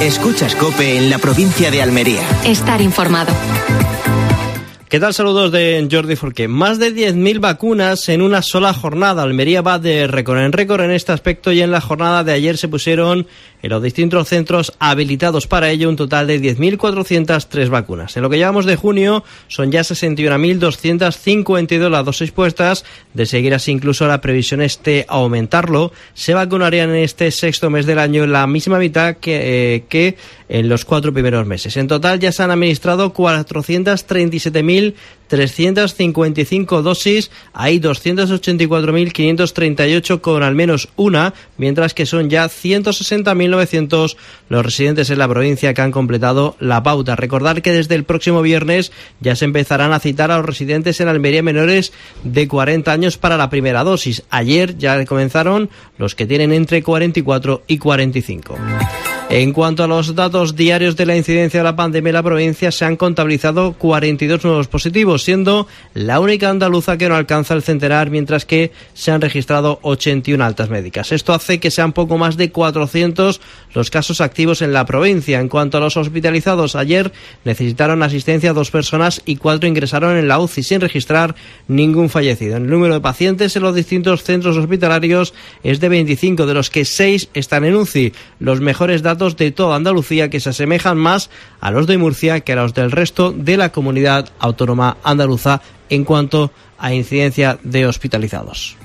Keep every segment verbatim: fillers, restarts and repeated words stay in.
Escuchas COPE en la provincia de Almería. Estar informado. ¿Qué tal? Saludos de Jordi Forqué. Más de diez mil vacunas en una sola jornada. Almería va de récord en récord en este aspecto y en la jornada de ayer se pusieron en los distintos centros habilitados para ello un total de diez mil cuatrocientas tres vacunas. En lo que llevamos de junio son ya sesenta y una mil doscientas cincuenta y dos las dosis puestas. De seguir así, incluso la previsión es de aumentarlo. Se vacunarían en este sexto mes del año la misma mitad que, eh, que en los cuatro primeros meses. En total ya se han administrado cuatrocientas treinta y siete mil trescientas cincuenta y cinco dosis, hay doscientas ochenta y cuatro mil quinientas treinta y ocho con al menos una, mientras que son ya ciento sesenta mil novecientos los residentes en la provincia que han completado la pauta. Recordar que desde el próximo viernes ya se empezarán a citar a los residentes en Almería menores de cuarenta años para la primera dosis. Ayer ya comenzaron los que tienen entre cuarenta y cuatro y cuarenta y cinco. En cuanto a los datos diarios de la incidencia de la pandemia en la provincia, se han contabilizado cuarenta y dos nuevos positivos, siendo la única andaluza que no alcanza el centenar, mientras que se han registrado ochenta y una altas médicas. Esto hace que sean poco más de cuatrocientos los casos activos en la provincia. En cuanto a los hospitalizados, ayer necesitaron asistencia dos personas y cuatro ingresaron en la U C I sin registrar ningún fallecido. El número de pacientes en los distintos centros hospitalarios es de veinticinco, de los que seis están en U C I. Los mejores datos de toda Andalucía, que se asemejan más a los de Murcia que a los del resto de la comunidad autónoma andaluza en cuanto a incidencia de hospitalizados.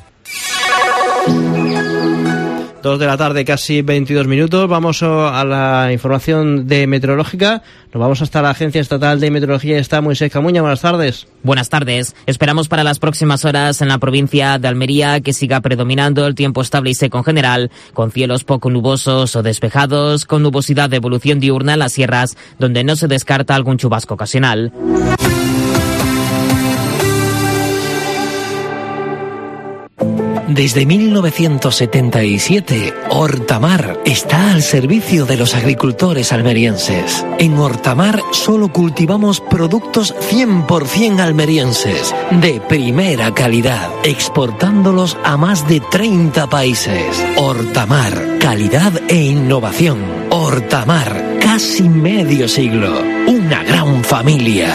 Dos de la tarde, casi veintidós minutos. Vamos a la información de meteorológica. Nos vamos hasta la Agencia Estatal de Meteorología. Está Moisés Camuña. Buenas tardes. Buenas tardes. Esperamos para las próximas horas en la provincia de Almería que siga predominando el tiempo estable y seco en general, con cielos poco nubosos o despejados, con nubosidad de evolución diurna en las sierras, donde no se descarta algún chubasco ocasional. Desde mil novecientos setenta y siete, Hortamar está al servicio de los agricultores almerienses. En Hortamar solo cultivamos productos cien por ciento almerienses, de primera calidad, exportándolos a más de treinta países. Hortamar, calidad e innovación. Hortamar, casi medio siglo. Una gran familia.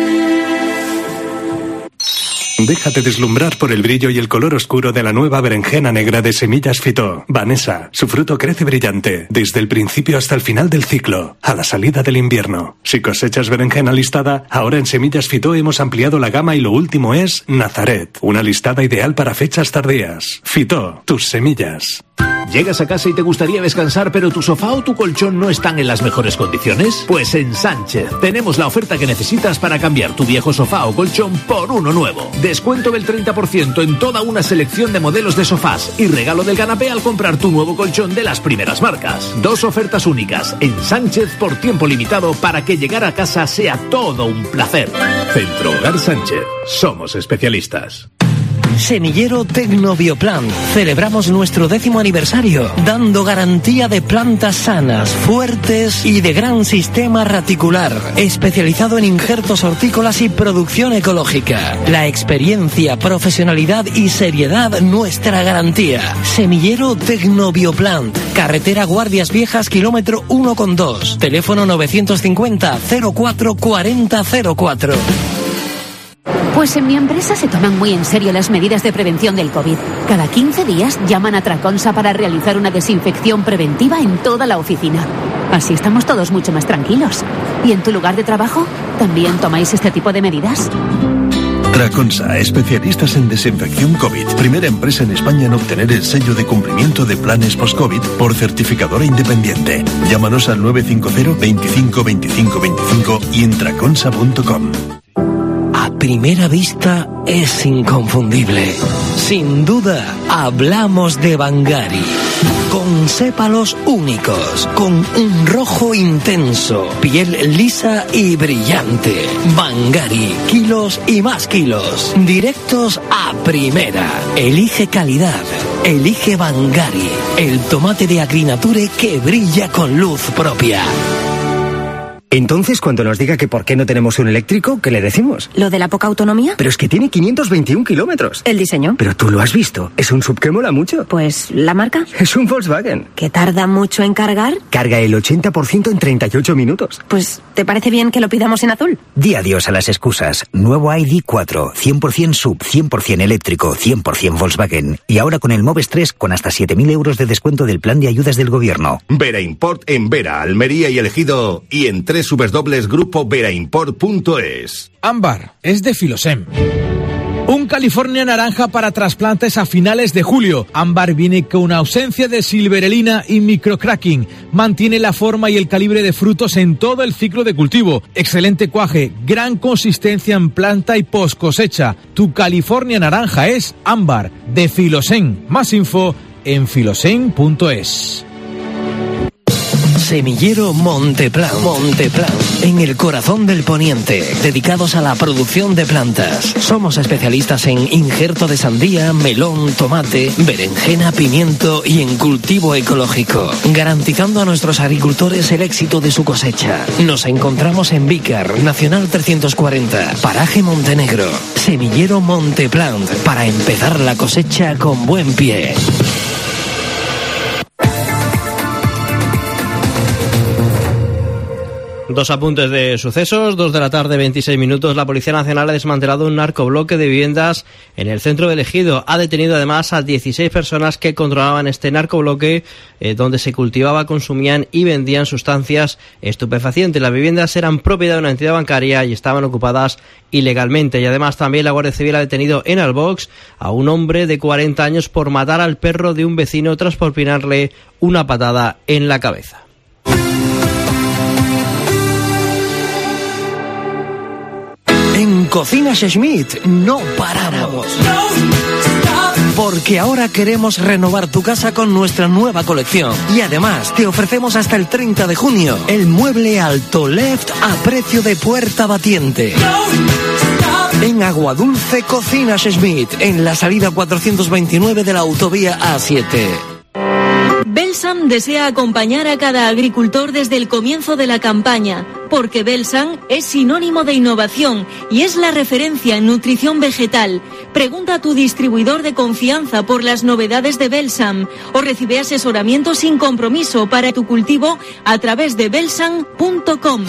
Déjate deslumbrar por el brillo y el color oscuro de la nueva berenjena negra de Semillas Fitó. Vanessa, su fruto crece brillante, desde el principio hasta el final del ciclo, a la salida del invierno. Si cosechas berenjena listada, ahora en Semillas Fitó hemos ampliado la gama y lo último es Nazaret, una listada ideal para fechas tardías. Fitó, tus semillas. ¿Llegas a casa y te gustaría descansar, pero tu sofá o tu colchón no están en las mejores condiciones? Pues en Sánchez tenemos la oferta que necesitas para cambiar tu viejo sofá o colchón por uno nuevo. Descuento del treinta por ciento en toda una selección de modelos de sofás y regalo del canapé al comprar tu nuevo colchón de las primeras marcas. Dos ofertas únicas en Sánchez por tiempo limitado para que llegar a casa sea todo un placer. Centro Hogar Sánchez. Somos especialistas. Semillero Tecnobioplant. Celebramos nuestro décimo aniversario, dando garantía de plantas sanas, fuertes y de gran sistema raticular, especializado en injertos hortícolas y producción ecológica. La experiencia, profesionalidad y seriedad, nuestra garantía. Semillero Tecnobioplant. Carretera Guardias Viejas, kilómetro uno coma dos. Teléfono novecientos cincuenta, cero cuatro cuarenta cero cuatro. Pues en mi empresa se toman muy en serio las medidas de prevención del COVID. Cada quince días llaman a Traconsa para realizar una desinfección preventiva en toda la oficina. Así estamos todos mucho más tranquilos. ¿Y en tu lugar de trabajo también tomáis este tipo de medidas? Traconsa, especialistas en desinfección COVID. Primera empresa en España en obtener el sello de cumplimiento de planes post-COVID por certificadora independiente. Llámanos al nueve cinco cero, veinticinco, veinticinco, veinticinco y en traconsa punto com. A primera vista es inconfundible. Sin duda, hablamos de Bangari. Con sépalos únicos, con un rojo intenso, piel lisa y brillante. Bangari, kilos y más kilos. Directos a primera. Elige calidad. Elige Bangari. El tomate de Agrinature que brilla con luz propia. Entonces, cuando nos diga que por qué no tenemos un eléctrico, ¿qué le decimos? ¿Lo de la poca autonomía? Pero es que tiene quinientos veintiún kilómetros. ¿El diseño? Pero tú lo has visto. Es un sub que mola mucho. Pues, ¿la marca? Es un Volkswagen. ¿Que tarda mucho en cargar? Carga el ochenta por ciento en treinta y ocho minutos. Pues, ¿te parece bien que lo pidamos en azul? Di adiós a las excusas. Nuevo I D cuatro, cien por ciento sub, cien por ciento eléctrico, cien por ciento Volkswagen. Y ahora con el Moves tres con hasta siete mil euros de descuento del plan de ayudas del gobierno. Vera Import en Vera, Almería y El Ejido y en doble u doble u doble u punto grupo vera import punto es. Ámbar es de Filosem. Un California naranja para trasplantes a finales de julio. Ámbar viene con ausencia de silverelina y microcracking. Mantiene la forma y el calibre de frutos en todo el ciclo de cultivo. Excelente cuaje, gran consistencia en planta y post cosecha. Tu California naranja es Ámbar de Filosem. Más info en filosem punto es. Semillero Monteplan. Monteplan, en el corazón del poniente, dedicados a la producción de plantas. Somos especialistas en injerto de sandía, melón, tomate, berenjena, pimiento y en cultivo ecológico, garantizando a nuestros agricultores el éxito de su cosecha. Nos encontramos en Vícar, Nacional trescientos cuarenta, Paraje Montenegro. Semillero Monteplan, para empezar la cosecha con buen pie. Dos apuntes de sucesos, dos de la tarde, veintiséis minutos. La Policía Nacional ha desmantelado un narcobloque de viviendas en el centro del Ejido. Ha detenido además a dieciséis personas que controlaban este narcobloque, eh, donde se cultivaba, consumían y vendían sustancias estupefacientes. Las viviendas eran propiedad de una entidad bancaria y estaban ocupadas ilegalmente. Y además también la Guardia Civil ha detenido en Albox a un hombre de cuarenta años por matar al perro de un vecino tras propinarle una patada en la cabeza. En Cocinas Schmidt no paramos. Porque ahora queremos renovar tu casa con nuestra nueva colección. Y además te ofrecemos hasta el treinta de junio el mueble Alto Left a precio de puerta batiente. En Aguadulce, Cocinas Schmidt, en la salida cuatrocientos veintinueve de la autovía A siete. Belsam desea acompañar a cada agricultor desde el comienzo de la campaña, porque Belsam es sinónimo de innovación y es la referencia en nutrición vegetal. Pregunta a tu distribuidor de confianza por las novedades de Belsam o recibe asesoramiento sin compromiso para tu cultivo a través de belsam punto com.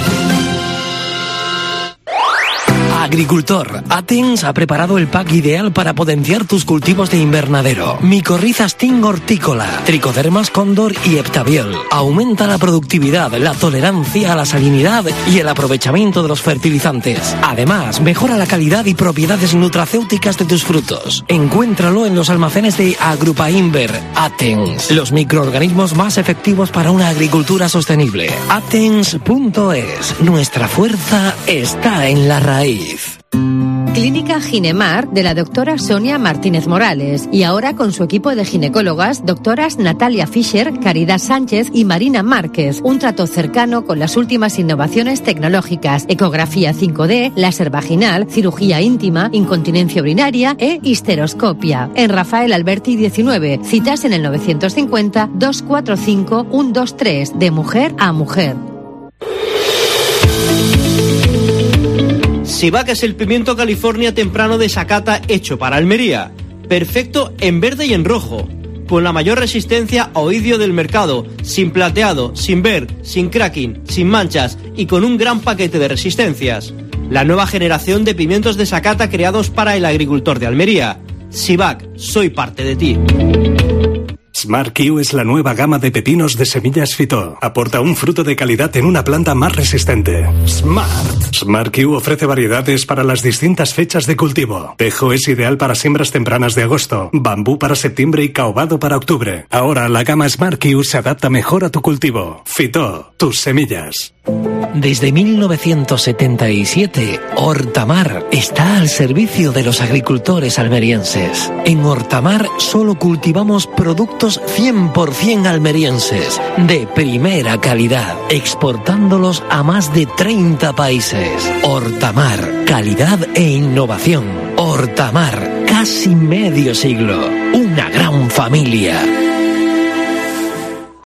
Agricultor, Athens ha preparado el pack ideal para potenciar tus cultivos de invernadero. Micorrizas Ting hortícola, Tricodermas cóndor y Heptabiol. Aumenta la productividad, la tolerancia a la salinidad y el aprovechamiento de los fertilizantes. Además, mejora la calidad y propiedades nutracéuticas de tus frutos. Encuéntralo en los almacenes de Agrupainver. Athens, los microorganismos más efectivos para una agricultura sostenible. Athens punto es. Nuestra fuerza está en la raíz. Clínica Ginemar de la doctora Sonia Martínez Morales y ahora con su equipo de ginecólogas, doctoras Natalia Fischer, Caridad Sánchez y Marina Márquez. Un trato cercano con las últimas innovaciones tecnológicas, ecografía cinco D, láser vaginal, cirugía íntima, incontinencia urinaria e histeroscopia. En Rafael Alberti diecinueve, citas en el novecientos cincuenta, doscientos cuarenta y cinco, ciento veintitrés, de mujer a mujer. Sivac es el pimiento California temprano de Sakata hecho para Almería. Perfecto en verde y en rojo. Con la mayor resistencia a oidio del mercado. Sin plateado, sin ver, sin cracking, sin manchas y con un gran paquete de resistencias. La nueva generación de pimientos de Sakata creados para el agricultor de Almería. Sivac, soy parte de ti. Smart Q es la nueva gama de pepinos de semillas Fito. Aporta un fruto de calidad en una planta más resistente. Smart. Smart Q ofrece variedades para las distintas fechas de cultivo. Tejo es ideal para siembras tempranas de agosto, bambú para septiembre y caobado para octubre. Ahora la gama Smart Q se adapta mejor a tu cultivo. Fito, tus semillas. Desde mil novecientos setenta y siete, Hortamar está al servicio de los agricultores almerienses. En Hortamar solo cultivamos productos cien por ciento almerienses, de primera calidad, exportándolos a más de treinta países. Hortamar, calidad e innovación. Hortamar, casi medio siglo. Una gran familia.